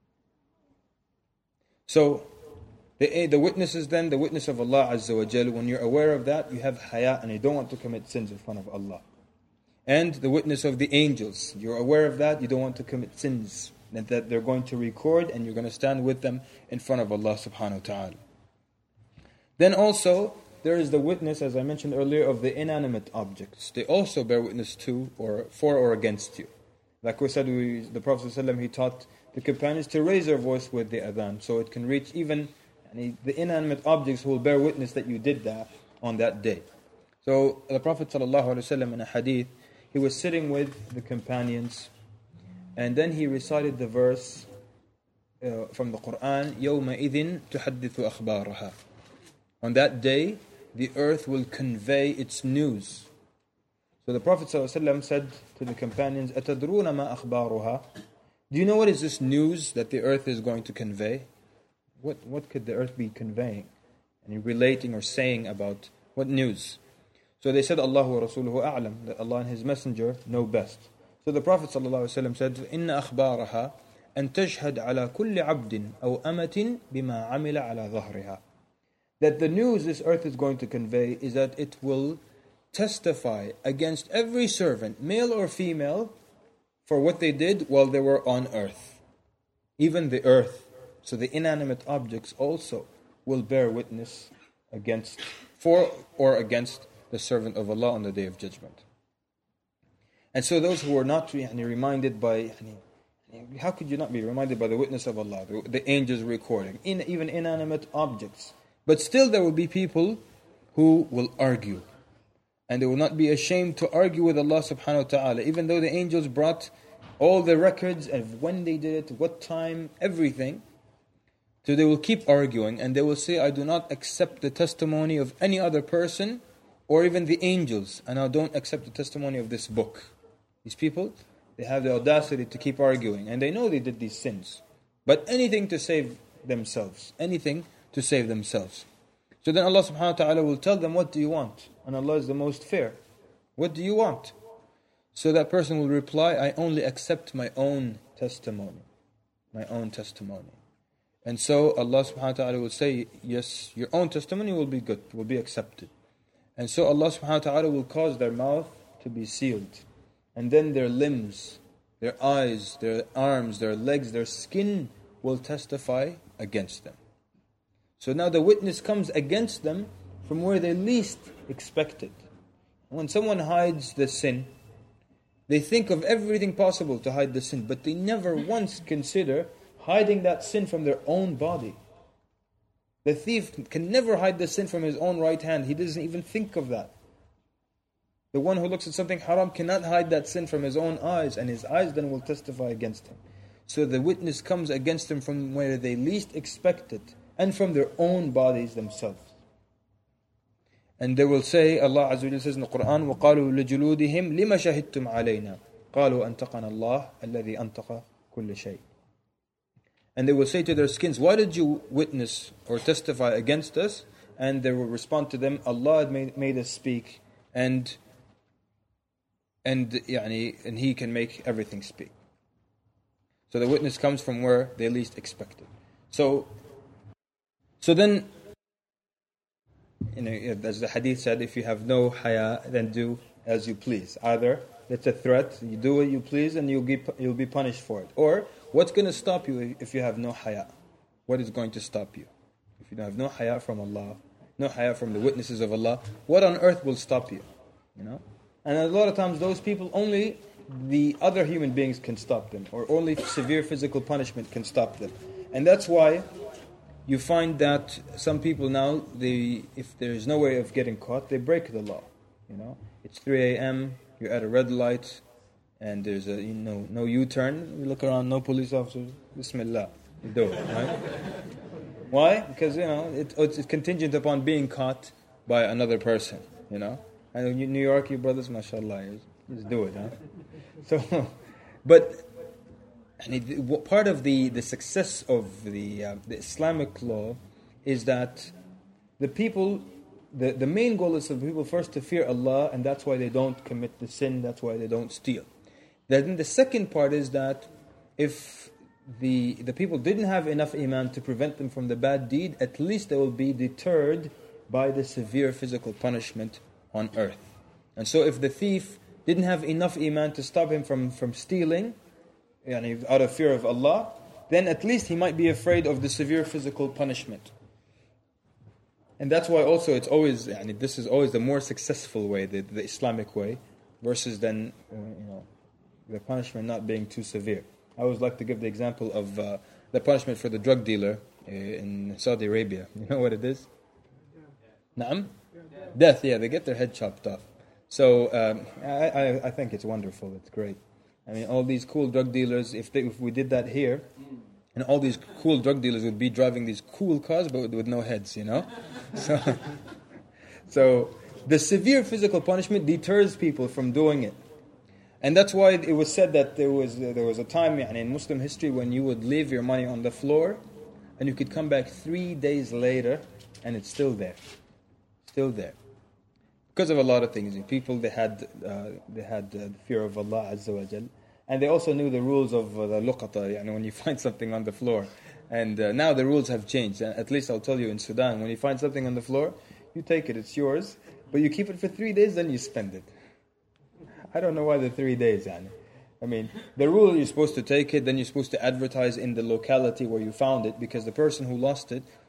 So, the, the witnesses then, the witness of Allah Azza wa Jal, when you're aware of that, you have haya and you don't want to commit sins in front of Allah. And the witness of the angels, you're aware of that, you don't want to commit sins. And that they're going to record and you're going to stand with them in front of Allah subhanahu wa ta'ala. Then also, there is the witness, as I mentioned earlier, of the inanimate objects. They also bear witness to, or for or against you. Like we said, we, the Prophet ﷺ, he taught the companions to raise their voice with the adhan, so it can reach even the inanimate objects who will bear witness that you did that on that day. So the Prophet ﷺ in a hadith, he was sitting with the companions, and then he recited the verse uh, from the Quran, يَوْمَئِذٍ تُحَدِّثُ أَخْبَارَهَا. On that day, the earth will convey its news. So the Prophet ﷺ said to the companions, أَتَدْرُونَ مَا أَخْبَارُهَا? Do you know what is this news that the earth is going to convey? What what could the earth be conveying? And relating or saying about what news? So they said, Allah wa Rasuluhu a'lam, that Allah and His Messenger know best. So the Prophet ﷺ said, إِنَّ أَخْبَارَهَا أَن تَشْهَدْ عَلَى كُلِّ عَبْدٍ أَوْ أَمَةٍ بِمَا عَمِلَ عَلَى ظَهْرِهَا. That the news this earth is going to convey is that it will testify against every servant, male or female, for what they did while they were on earth. Even the earth. So the inanimate objects also will bear witness against, for or against the servant of Allah on the Day of Judgment. And so those who are not yani, reminded by, yani, how could you not be reminded by the witness of Allah, the, the angels recording, in, even inanimate objects. But still there will be people who will argue. And they will not be ashamed to argue with Allah subhanahu wa ta'ala, even though the angels brought all the records of when they did it, what time, everything. So they will keep arguing and they will say, I do not accept the testimony of any other person or even the angels, and I don't accept the testimony of this book. These people, they have the audacity to keep arguing, and they know they did these sins. But anything to save themselves, anything to save themselves. So then Allah subhanahu wa ta'ala will tell them, what do you want? And Allah is the most fair. What do you want? So that person will reply, I only accept my own testimony. My own testimony. And so Allah subhanahu wa ta'ala will say, yes, your own testimony will be good, will be accepted. And so Allah subhanahu wa ta'ala will cause their mouth to be sealed. And then their limbs, their eyes, their arms, their legs, their skin will testify against them. So now the witness comes against them from where they least expect it. When someone hides the sin, they think of everything possible to hide the sin, but they never once consider hiding that sin from their own body. The thief can never hide the sin from his own right hand. He doesn't even think of that. The one who looks at something haram cannot hide that sin from his own eyes, and his eyes then will testify against him. So the witness comes against him from where they least expect it, and from their own bodies themselves. And they will say, Allah Azza wa Jalla says in the Quran, وَقَالُوا لِجُلُودِهِمْ لِمَ شَهِدْتُمْ عَلَيْنَا قَالُوا أَنْتَقَنَا اللَّهُ الَّذِي أَنْتَقَ كُلَّ شَيْءٍ. And they will say to their skins, why did you witness or testify against us? And they will respond to them, Allah had made, made us speak, and and يعني, and He can make everything speak. So the witness comes from where they least expect it. So, so then, you know, as the hadith said, if you have no haya, then do as you please. Either it's a threat, you do what you please, and you'll be you'll be punished for it. Or what's going to stop you if you have no haya? What is going to stop you? If you have no haya from Allah, no haya from the witnesses of Allah, what on earth will stop you? You know? And a lot of times those people, only the other human beings can stop them, or only severe physical punishment can stop them. And that's why you find that some people now, they, if there is no way of getting caught, they break the law. You know, it's three a.m., you're at a red light, and there's a you know no U-turn. You look around, no police officers. Bismillah, you do it. Right? Why? Because you know it, it's contingent upon being caught by another person. You know, and in New York, you brothers, mashallah, just do it, huh? So, but. And it, part of the, the success of the uh, the Islamic law is that the people, the, the main goal is for people first to fear Allah, and that's why they don't commit the sin, that's why they don't steal. Then the second part is that if the the people didn't have enough iman to prevent them from the bad deed, at least they will be deterred by the severe physical punishment on earth. And so if the thief didn't have enough iman to stop him from, from stealing, out of fear of Allah, then at least he might be afraid of the severe physical punishment. And that's why also it's always, yani, this is always the more successful way, the, the Islamic way, versus then, uh, you know, the punishment not being too severe. I always like to give the example of uh, the punishment for the drug dealer uh, in Saudi Arabia. You know what it is? Naam? Death, yeah, they get their head chopped off. So um, I, I, I think it's wonderful, it's great. I mean, all these cool drug dealers, if they, if we did that here, and all these cool drug dealers would be driving these cool cars, but with, with no heads, you know? So, so the severe physical punishment deters people from doing it. And that's why it was said that there was uh, there was a time in Muslim history when you would leave your money on the floor, and you could come back three days later, and it's still there. Still there. Because of a lot of things. People, they had uh, they had uh, the fear of Allah Azza wa Jal. And they also knew the rules of uh, the luqata, you know, when you find something on the floor. And uh, now the rules have changed. At least I'll tell you in Sudan, when you find something on the floor, you take it, it's yours. But you keep it for three days, then you spend it. I don't know why the three days, yani. I mean, the rule, you're supposed to take it, then you're supposed to advertise in the locality where you found it, because the person who lost it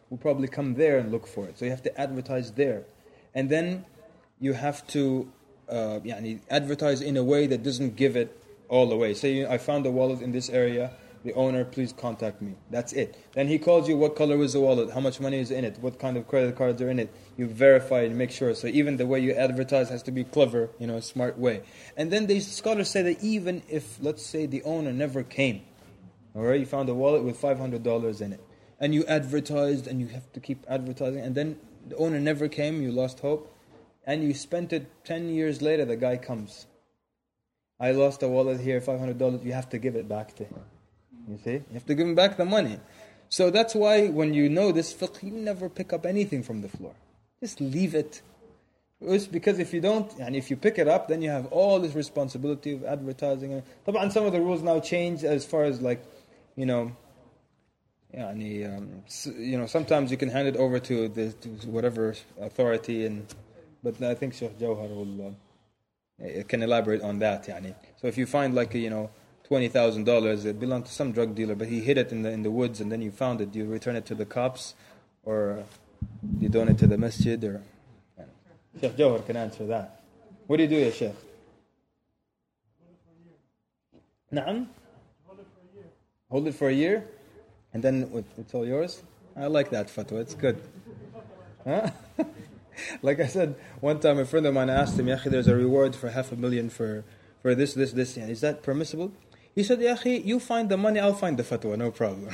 will probably come there and look for it. So you have to advertise there. And then you have to uh, يعني, advertise in a way that doesn't give it all away. Say, I found a wallet in this area. The owner, please contact me. That's it. Then he calls you, what color is the wallet? How much money is in it? What kind of credit cards are in it? You verify and make sure. So even the way you advertise has to be clever, you know, a smart way. And then the scholars say that even if, let's say, the owner never came, all right, you found a wallet with five hundred dollars in it, and you advertised, and you have to keep advertising, and then the owner never came, you lost hope, and you spent it ten years later, the guy comes. I lost a wallet here, five hundred dollars, you have to give it back to him. You see? You have to give him back the money. So that's why when you know this fiqh, you never pick up anything from the floor. Just leave it. It's because if you don't, and if you pick it up, then you have all this responsibility of advertising. طبعا some of the rules now change as far as like, you know, يعني, um, you know, sometimes you can hand it over to, the, to whatever authority, and but I think Sheikh Jawhar will uh, can elaborate on that. يعني. So if you find like a, you know, twenty thousand dollars, it belonged to some drug dealer, but he hid it in the in the woods, and then you found it. Do you return it to the cops, or do you donate it to the masjid? Or yeah. Sheikh Jawhar can answer that. What do you do, ya Sheikh? Naam? Hold it for a year, and then it's all yours. I like that fatwa. It's good. Huh? Like I said, one time a friend of mine asked him, "Ya akhi, there's a reward for half a million for for this, this, this. Is that permissible?" He said, "Ya akhi, you find the money, I'll find the fatwa, no problem."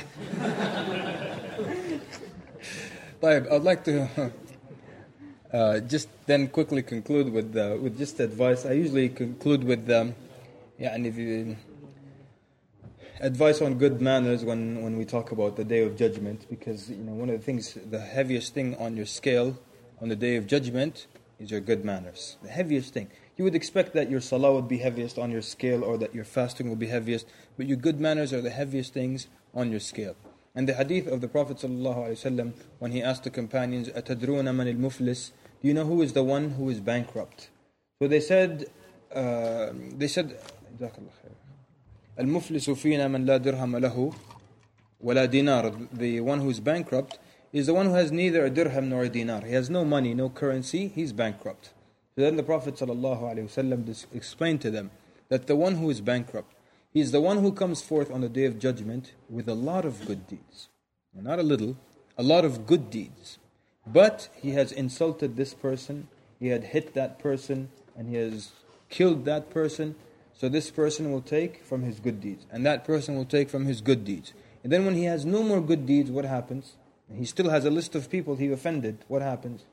I'd like to uh, just then quickly conclude with uh, with just advice. I usually conclude with um, yeah, and if you, advice on good manners when, when we talk about the Day of Judgment, because you know one of the things, the heaviest thing on your scale on the Day of Judgment is your good manners. The heaviest thing. You would expect that your salah would be heaviest on your scale, or that your fasting will be heaviest, but your good manners are the heaviest things on your scale. And the hadith of the Prophet ﷺ, when he asked the companions, "Atadruna man al-muflis?" Do you know who is the one who is bankrupt? So they said, uh, they said, "Al-muflisu fina man la dirham lahu wa la dinar." The one who is bankrupt is the one who has neither a dirham nor a dinar. He has no money, no currency. He's bankrupt. So then the Prophet ﷺ explained to them that the one who is bankrupt, he is the one who comes forth on the Day of Judgment with a lot of good deeds. Not a little, a lot of good deeds. But he has insulted this person, he had hit that person, and he has killed that person. So this person will take from his good deeds, and that person will take from his good deeds. And then when he has no more good deeds, what happens? He still has a list of people he offended. What happens?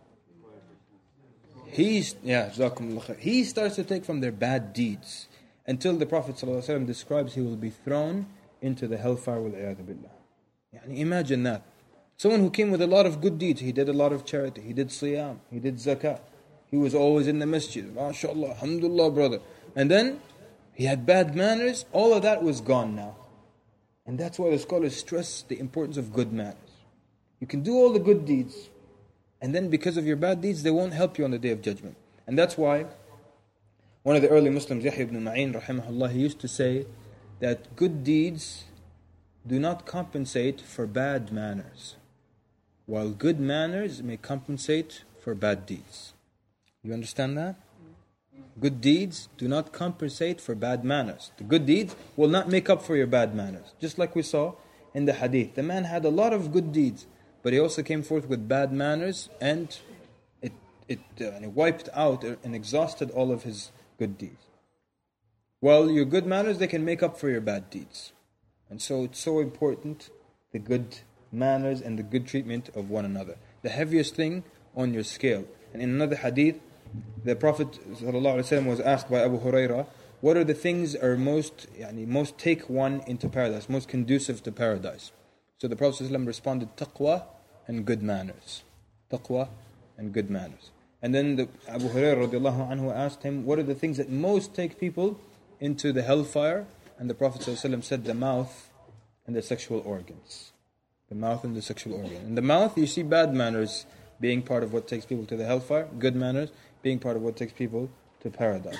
He's, yeah, he starts to take from their bad deeds, until the Prophet ﷺ describes he will be thrown into the hellfire. Yani imagine that. Someone who came with a lot of good deeds. He did a lot of charity. He did siyam. He did zakah. He was always in the masjid. MashaAllah, alhamdulillah, brother. And then he had bad manners. All of that was gone now. And that's why the scholars stress the importance of good manners. You can do all the good deeds, and then because of your bad deeds, they won't help you on the Day of Judgment. And that's why one of the early Muslims, Yahya ibn Ma'in, rahimahullah, he used to say that good deeds do not compensate for bad manners, while good manners may compensate for bad deeds. You understand that? Good deeds do not compensate for bad manners. The good deeds will not make up for your bad manners. Just like we saw in the hadith. The man had a lot of good deeds, but he also came forth with bad manners, and it it, uh, it wiped out and exhausted all of his good deeds. Well, your good manners, they can make up for your bad deeds. And so it's so important, the good manners and the good treatment of one another. The heaviest thing on your scale. And in another hadith, the Prophet ﷺ was asked by Abu Hurairah, what are the things are most, yani, most take one into paradise, most conducive to paradise? So the Prophet ﷺ responded, taqwa and good manners. Taqwa and good manners. And then the Abu Hurairah radiallahu anhu asked him, what are the things that most take people into the hellfire? And the Prophet ﷺ said, the mouth and the sexual organs. The mouth and the sexual organ. In the mouth, you see bad manners being part of what takes people to the hellfire. Good manners being part of what takes people to paradise.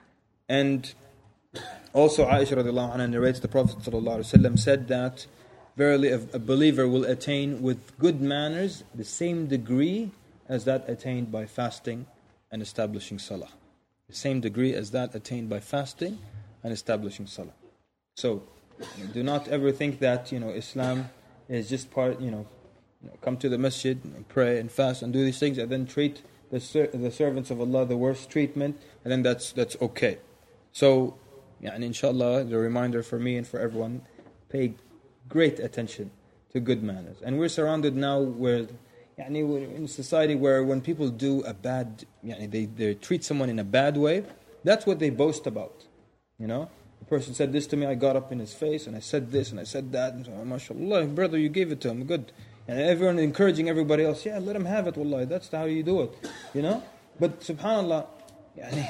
And also Aisha radiallahu anha narrates the Prophet ﷺ said that verily a, a believer will attain with good manners the same degree as that attained by fasting and establishing salah. The same degree as that attained by fasting and establishing salah. So, do not ever think that, you know, Islam is just part, you know, come to the masjid and pray and fast and do these things and then treat the ser- the servants of Allah the worst treatment, and then that's that's okay. So, yeah, and inshallah, the reminder for me and for everyone, pay great attention to good manners. And we're surrounded now where, yani, we're in a society where when people do a bad, yani, they, they treat someone in a bad way, that's what they boast about, you know. The person said this to me, I got up in his face and I said this and I said that, and so, oh, mashallah, brother, you gave it to him, good. And everyone encouraging everybody else, yeah, let him have it, wallahi, that's how you do it, you know. But subhanallah, yani,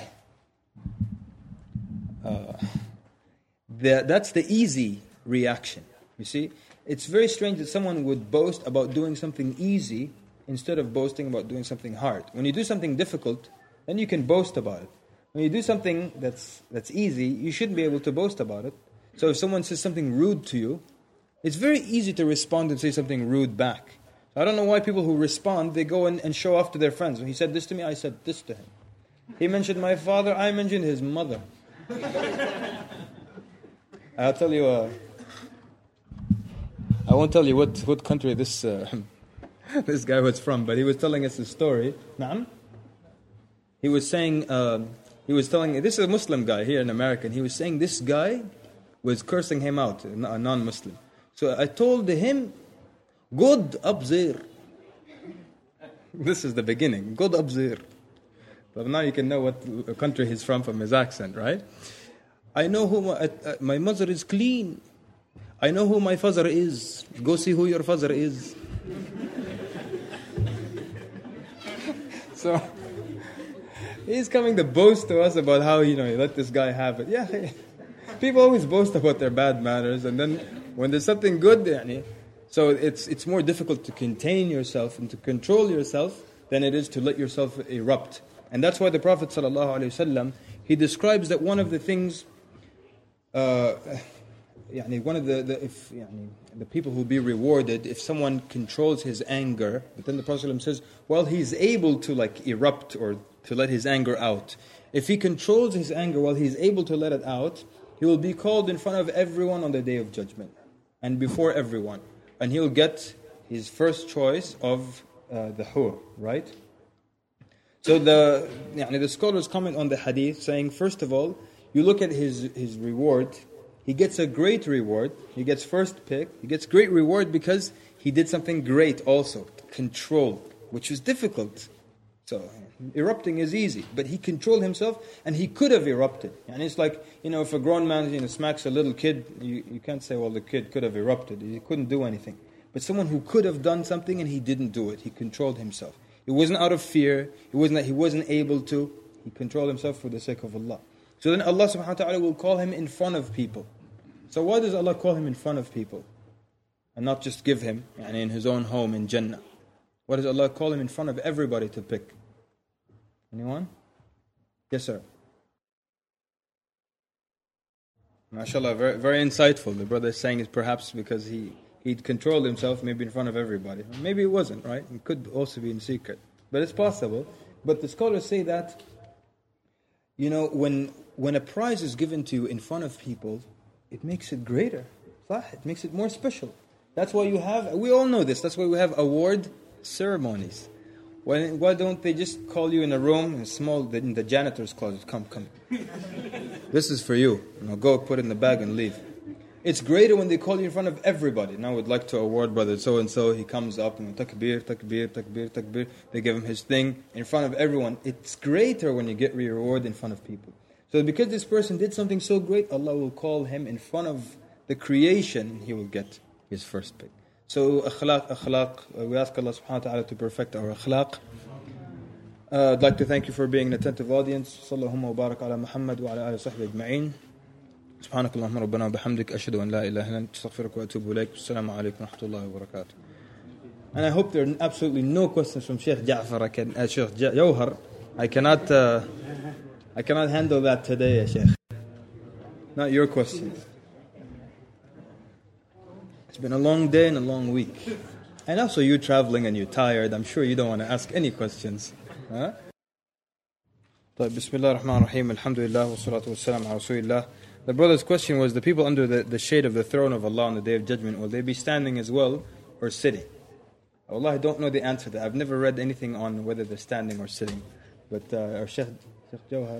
uh, the, that's the easy reaction, you see. It's very strange that someone would boast about doing something easy instead of boasting about doing something hard. When you do something difficult, then you can boast about it. When you do something that's that's easy, you shouldn't be able to boast about it. So if someone says something rude to you, it's very easy to respond and say something rude back. So I don't know why people who respond, they go and, and show off to their friends. When he said this to me, I said this to him. He mentioned my father, I mentioned his mother. I'll tell you, uh, I won't tell you what, what country this uh, this guy was from, but he was telling us a story. Naam? He was saying... Uh, He was telling, this is a Muslim guy here in America, and he was saying this guy was cursing him out, a non-Muslim. So I told him, good abzir. This is the beginning, good abzir. But now you can know what country he's from from his accent, right? I know who my, uh, my mother is clean. I know who my father is. Go see who your father is. So... he's coming to boast to us about how, you know, you let this guy have it. Yeah, people always boast about their bad manners, and then when there's something good, yani, so it's it's more difficult to contain yourself and to control yourself than it is to let yourself erupt. And that's why the Prophet ﷺ, he describes that one of the things, uh, yani, one of the, the if yani, the people who will be rewarded if someone controls his anger. But then the Prophet ﷺ says, well, he's able to like erupt or to let his anger out. If he controls his anger while he's able to let it out, he will be called in front of everyone on the Day of Judgment and before everyone. And he'll get his first choice of uh, the hur, right? So the, yani the scholars comment on the hadith saying, first of all, you look at his, his reward. He gets a great reward. He gets first pick. He gets great reward because he did something great also, control, which is difficult. So erupting is easy, but he controlled himself, and he could have erupted. And it's like, you know, if a grown man, you know, smacks a little kid, you, you can't say, well, the kid could have erupted. He couldn't do anything. But someone who could have done something and he didn't do it, he controlled himself. It wasn't out of fear. It wasn't that he wasn't able to. He controlled himself for the sake of Allah. So then Allah subhanahu wa ta'ala will call him in front of people. So why does Allah call him in front of people and not just give him yani, in his own home in Jannah? Why does Allah call him in front of everybody to pick? Anyone? Yes, sir. MashaAllah, very, very insightful. The brother is saying it perhaps because he, he'd controlled himself maybe in front of everybody. Maybe it wasn't, right? It could also be in secret. But it's possible. But the scholars say that, you know, when when a prize is given to you in front of people, it makes it greater. It makes it more special. That's why you have, we all know this, that's why we have award ceremonies. Why, why don't they just call you in a room, in a small, in the janitor's closet, come, come. This is for you. Now go put it in the bag and leave. It's greater when they call you in front of everybody. Now we'd like to award brother so-and-so. He comes up and takbir, takbir, takbir, takbir. They give him his thing in front of everyone. It's greater when you get reward in front of people. So because this person did something so great, Allah will call him in front of the creation and he will get his first pick. So akhlaq, akhlaq, uh, we ask Allah subhanahu wa ta'ala to perfect our akhlaq. Uh, I'd like to thank you for being an attentive audience. Sallallahu wa barak ala Muhammad wa ala alihi wa sahbihi ajma'in. سبحانك اللهم ربنا وبحمدك أشهد أن لا إله إلا أنت أستغفرك وأتوب إليك السلام عليكم ورحمة الله وبركاته. And I hope there are absolutely no questions from Sheikh Ja'far. I can, uh, Sheikh Jawhar. I cannot, uh, I cannot handle that today, Sheikh. Not your questions. It's been a long day and a long week. And also you're traveling and you're tired. I'm sure you don't want to ask any questions. Huh? Bismillah ar-Rahman ar-Rahim. Alhamdulillah wa salatu wa salam ala Rasulillah. The brother's question was, the people under the, the shade of the throne of Allah on the Day of Judgment, will they be standing as well or sitting? Allah, I don't know the answer to that. I've never read anything on whether they're standing or sitting. But uh, our Sheikh, Sheikh Jawhar.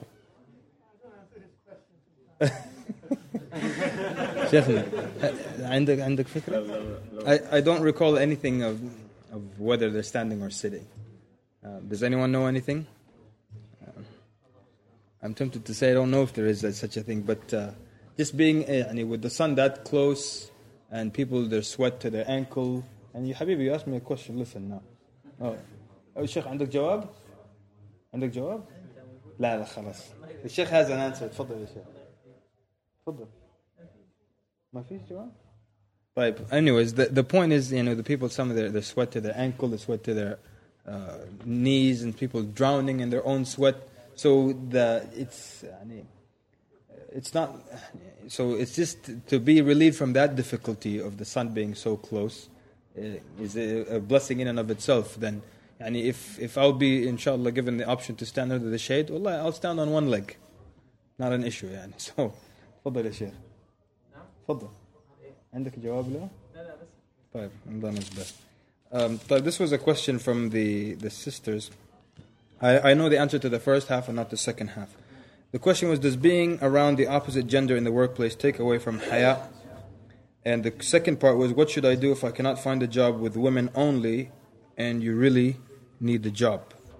I, I don't recall anything of, of whether they're standing or sitting. Uh, does anyone know anything? Uh, I'm tempted to say I don't know if there is such a thing, but uh, just being uh, with the sun that close and people, their sweat to their ankle. And you, Habibi, you asked me a question. Listen now. Oh, oh Sheikh, عندك جواب? عندك جواب؟ لا لا خلاص. The Sheikh has an answer. تفضل يا شيخ. تفضل. ما فيش جواب؟ Right. Anyways, the the point is, you know, the people, some of their, their sweat to their ankle, the sweat to their uh, knees, and people drowning in their own sweat. So the it's it's not. So it's just to be relieved from that difficulty of the sun being so close is a, a blessing in and of itself. Then, yani if if I'll be inshallah given the option to stand under the shade, wallah, I'll stand on one leg, not an issue. Yani. So, تفضل يا شيخ. تفضل. عندك جواب له؟ لا لا بس. طيب, I'm done with that. Um, طيب, this was a question from the the sisters. I I know the answer to the first half and not the second half. The question was, does being around the opposite gender in the workplace take away from haya? And the second part was, what should I do if I cannot find a job with women only and you really need the job?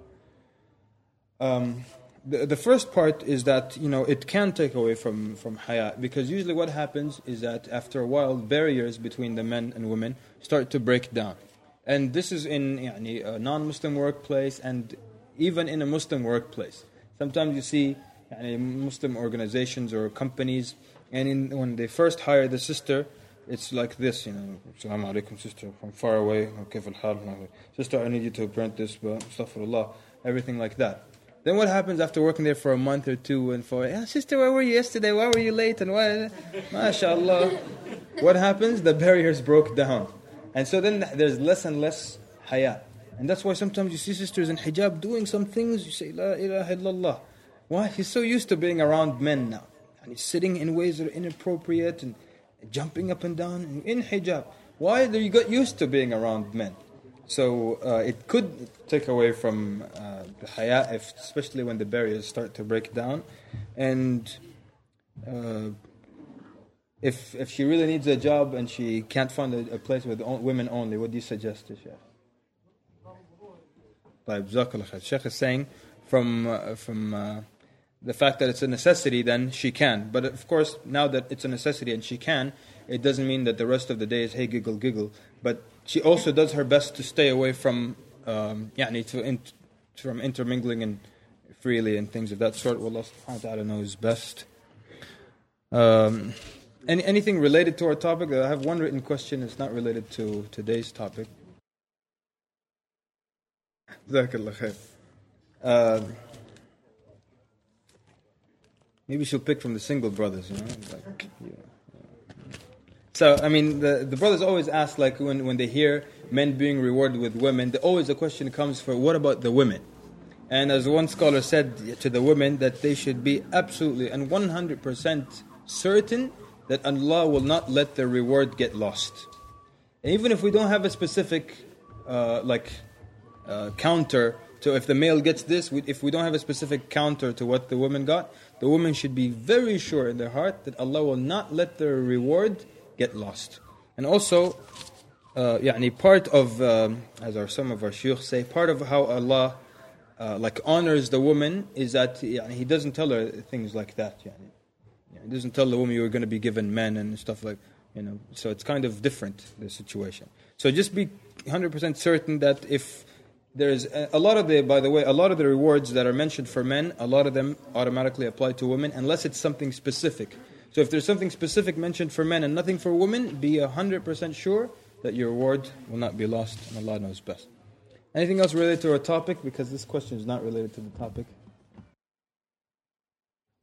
Um, the, the first part is that, you know, it can take away from, from haya, because usually what happens is that after a while, barriers between the men and women start to break down. And this is in yani, a non-Muslim workplace and even in a Muslim workplace. Sometimes you see yani, Muslim organizations or companies, and in, when they first hire the sister, it's like this, you know, Assalamu alaikum, sister, from far away, كيف الحال? Sister, I need you to print this, but astaghfirullah, everything like that. Then what happens after working there for a month or two and for, yeah, sister, where were you yesterday? Why were you late? And why? MashaAllah. What happens? The barriers broke down. And so then there's less and less haya. And that's why sometimes you see sisters in hijab doing some things, you say, La ilaha illallah. Why? He's so used to being around men now. And he's sitting in ways that are inappropriate and jumping up and down in hijab. Why? You got used to being around men. So uh, it could take away from uh, the haya, if, especially when the barriers start to break down. And uh, if if she really needs a job and she can't find a, a place with o- women only, what do you suggest to Sheikh? Sheikh is saying from uh, from uh, the fact that it's a necessity, then she can. But of course, now that it's a necessity and she can, it doesn't mean that the rest of the day is hey giggle giggle. But she also does her best to stay away from um, yani to in, from intermingling and freely and things of that sort. Wallah subhanahu wa ta'ala knows best. Um, any, anything related to our topic? I have one written question. It's not related to today's topic. Jazakallah khair. Uh, maybe she'll pick from the single brothers, you know. Like, yeah. So, I mean, the, the brothers always ask, like, when, when they hear men being rewarded with women, the, always the question comes for, what about the women? And as one scholar said to the women, that they should be absolutely and one hundred percent certain that Allah will not let their reward get lost. And even if we don't have a specific, uh, like, uh, counter to if the male gets this, we, if we don't have a specific counter to what the woman got, the woman should be very sure in their heart that Allah will not let their reward get lost. And also, uh, يعني part of, um, as our some of our shuyukh say, part of how Allah uh, like honors the woman is that يعني, He doesn't tell her things like that. يعني. He doesn't tell the woman you're going to be given men and stuff like, you know. So it's kind of different, the situation. So just be one hundred percent certain that if there's a, a lot of the, by the way, a lot of the rewards that are mentioned for men, a lot of them automatically apply to women unless it's something specific. So if there's something specific mentioned for men and nothing for women, be one hundred percent sure that your reward will not be lost, and Allah knows best. Anything else related to our topic? Because this question is not related to the topic.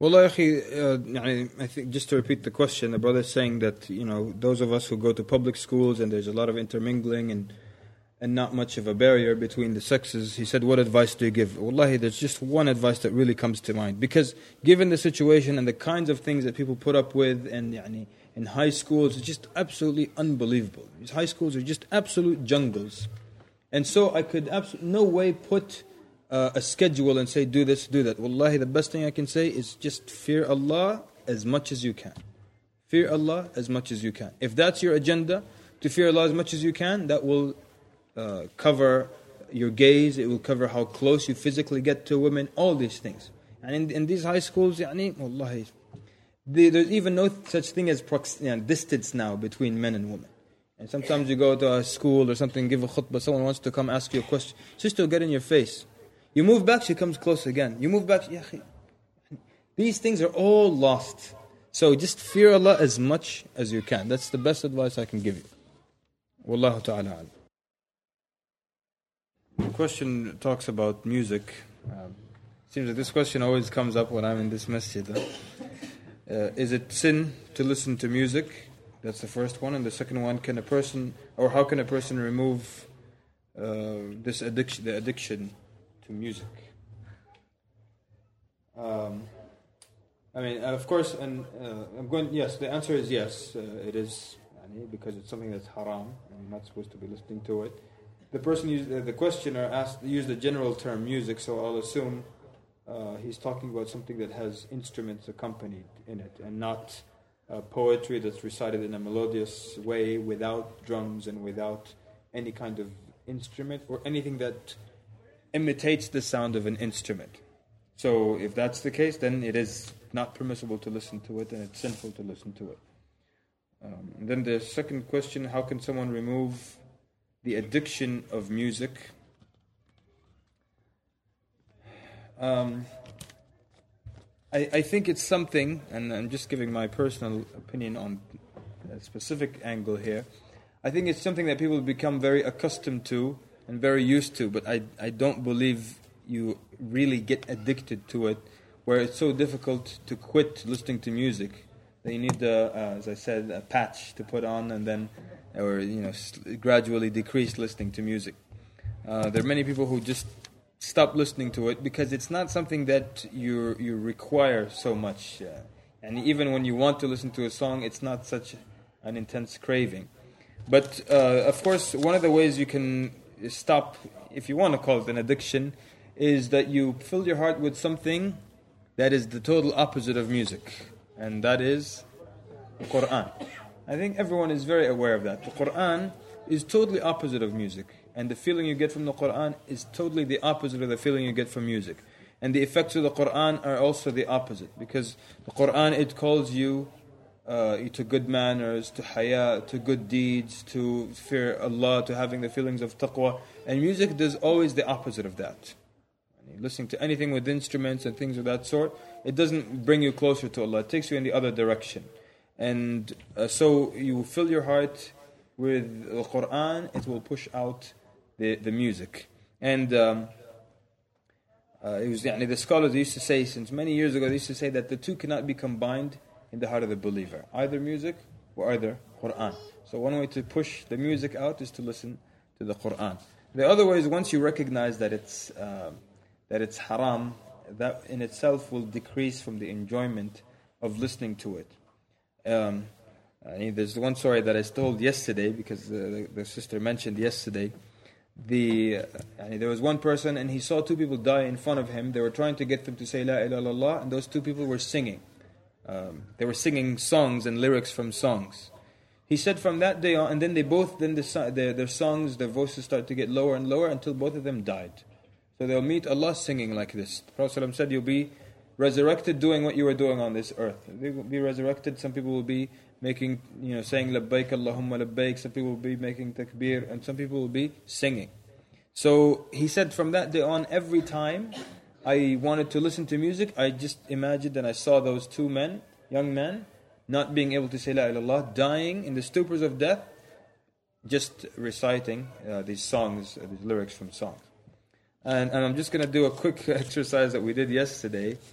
Well, I think just to repeat the question, the brother is saying that, you know, those of us who go to public schools and there's a lot of intermingling and and not much of a barrier between the sexes, he said, what advice do you give? Wallahi, there's just one advice that really comes to mind. Because given the situation and the kinds of things that people put up with and yani, in high schools, it's just absolutely unbelievable. These high schools are just absolute jungles. And so I could absolutely no way put uh, a schedule and say, do this, do that. Wallahi, the best thing I can say is just fear Allah as much as you can. Fear Allah as much as you can. If that's your agenda, to fear Allah as much as you can, that will uh, cover your gaze, it will cover how close you physically get to women, all these things. And in, in these high schools, yani, wallahi, the, there's even no such thing as prox- you know, distance now between men and women. And sometimes you go to a school or something, give a khutbah, someone wants to come ask you a question, sister, get in your face. You move back, she comes close again. You move back, yeah. These things are all lost. So just fear Allah as much as you can. That's the best advice I can give you. Wallahu ta'ala alam. The question talks about music. Um, seems that this question always comes up when I'm in this masjid. Huh? Uh, is it sin to listen to music? That's the first one. And the second one, can a person, or how can a person remove uh, this addiction, the addiction to music? Um, I mean, of course, and uh, I'm going. Yes, the answer is yes. Uh, it is because it's something that's haram, and you're not supposed to be listening to it. The person used uh, the questioner asked used the general term music, so I'll assume uh, he's talking about something that has instruments accompanied in it, and not uh, poetry that's recited in a melodious way without drums and without any kind of instrument or anything that imitates the sound of an instrument. So if that's the case, then it is not permissible to listen to it, and it's sinful to listen to it. Um, and then the second question, how can someone remove the addiction of music? Um, I, I think it's something, and I'm just giving my personal opinion on a specific angle here. I think it's something that people become very accustomed to and very used to, but I, I don't believe you really get addicted to it, where it's so difficult to quit listening to music that you need, the, uh, as I said, a patch to put on and then, or you know, gradually decrease listening to music. Uh, there are many people who just stop listening to it because it's not something that you you require so much, uh, and even when you want to listen to a song, it's not such an intense craving. But uh, of course, one of the ways you can stop, if you want to call it an addiction, is that you fill your heart with something that is the total opposite of music, and that is the Quran. I think everyone is very aware of that. The Quran is totally opposite of music, and the feeling you get from the Quran is totally the opposite of the feeling you get from music. And the effects of the Quran are also the opposite, because the Quran, it calls you uh, to good manners, to haya, to good deeds, to fear Allah, to having the feelings of taqwa, and music does always the opposite of that. Listening to anything with instruments and things of that sort, it doesn't bring you closer to Allah. It takes you in the other direction. And uh, so you fill your heart with the Quran, it will push out the, the music. And um, uh, it was yani, the scholars used to say, since many years ago, they used to say that the two cannot be combined in the heart of the believer. Either music or either Quran. So one way to push the music out is to listen to the Quran. The other way is once you recognize that it's... Uh, that it's haram, that in itself will decrease from the enjoyment of listening to it. Um, I mean, there's one story that I told yesterday, because the, the, the sister mentioned yesterday. The uh, I mean, there was one person and he saw two people die in front of him. They were trying to get them to say La ilaha illallah, and those two people were singing. Um, they were singing songs and lyrics from songs. He said from that day on, and then they both, then the, their, their songs, their voices started to get lower and lower until both of them died. So they'll meet Allah singing like this. The Prophet ﷺ said, you'll be resurrected doing what you were doing on this earth. They will be resurrected. Some people will be making, you know, saying labbaik Allahumma labbaik. Some people will be making takbir, and some people will be singing. So he said, from that day on, every time I wanted to listen to music, I just imagined and I saw those two men, young men, not being able to say La ilaha illallah, dying in the stupors of death, just reciting uh, these songs, uh, these lyrics from songs. And, and I'm just going to do a quick exercise that we did yesterday.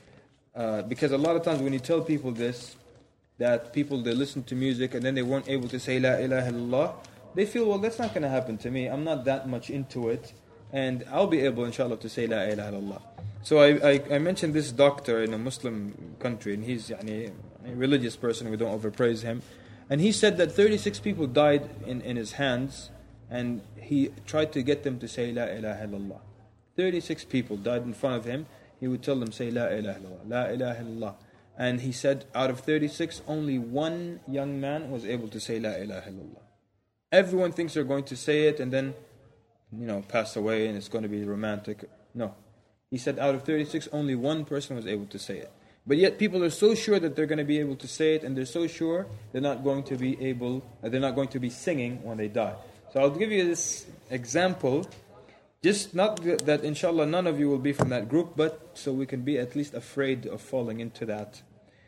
uh, because a lot of times when you tell people this, that people, they listen to music and then they weren't able to say La ilaha illallah, they feel, well, that's not going to happen to me. I'm not that much into it. And I'll be able, inshallah, to say La ilaha illallah. So I, I, I mentioned this doctor in a Muslim country, and he's yani, a religious person, we don't overpraise him. And he said that thirty-six people died in, in his hands, and he tried to get them to say La ilaha illallah. thirty-six people died in front of him. He would tell them, say La ilaha illallah, La ilaha illallah. And he said, out of thirty-six, only one young man was able to say La ilaha illallah. Everyone thinks they're going to say it and then, you know, pass away and it's going to be romantic. No. He said out of thirty-six, only one person was able to say it. But yet people are so sure that they're going to be able to say it, and they're so sure they're not going to be able, uh, they're not going to be singing when they die. So I'll give you this example, just not that inshallah none of you will be from that group, but so we can be at least afraid of falling into that.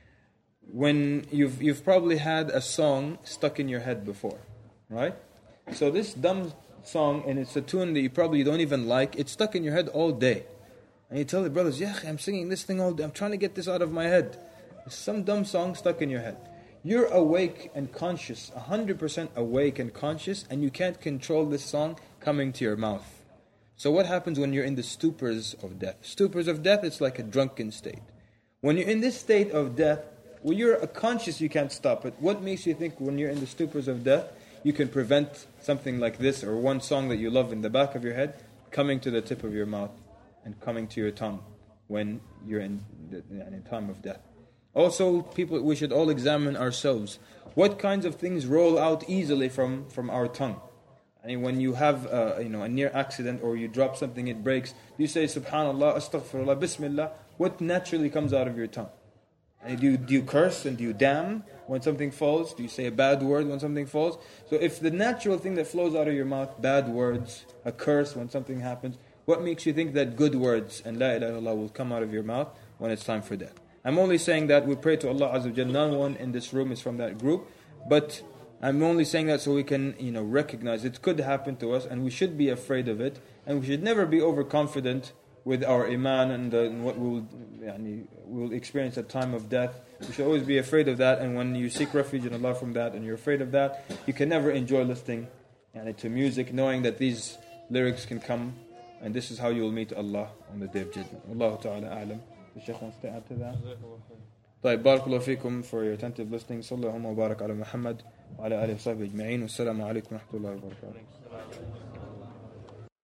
When you've you've probably had a song stuck in your head before, right? So this dumb song, and it's a tune that you probably don't even like, it's stuck in your head all day. And you tell the brothers, yeah, I'm singing this thing all day, I'm trying to get this out of my head. There's some dumb song stuck in your head. You're awake and conscious, one hundred percent awake and conscious, and you can't control this song coming to your mouth. So what happens when you're in the stupors of death? Stupors of death, it's like a drunken state. When you're in this state of death, when you're conscious, you can't stop it. What makes you think when you're in the stupors of death, you can prevent something like this, or one song that you love in the back of your head, coming to the tip of your mouth and coming to your tongue when you're in the in time of death? Also, people, we should all examine ourselves. What kinds of things roll out easily from, from our tongue? I mean, when you have a, you know, a near accident or you drop something, it breaks, do you say Subhanallah, Astaghfirullah, Bismillah? What naturally comes out of your tongue? And do you, do you curse and do you damn when something falls? Do you say a bad word when something falls? So if the natural thing that flows out of your mouth, bad words, a curse when something happens, what makes you think that good words and La ilaha illallah will come out of your mouth when it's time for death? I'm only saying that we pray to Allah Azza wa Jal. No one in this room is from that group, but I'm only saying that so we can, you know, recognize it could happen to us, and we should be afraid of it, and we should never be overconfident with our iman and, uh, and what we will, yani, we will experience at time of death. We should always be afraid of that, and when you seek refuge in Allah from that, and you're afraid of that, you can never enjoy listening yani, to music, knowing that these lyrics can come, and this is how you will meet Allah on the day of judgment. Wallahu ta'ala a'lam. The Shaykh wants to add to that. طيب بارك الله فيكم for your attentive listening. صلى الله وبارك على محمد وعلى آله وصحبه أجمعين والسلام عليكم ورحمة الله وبركاته.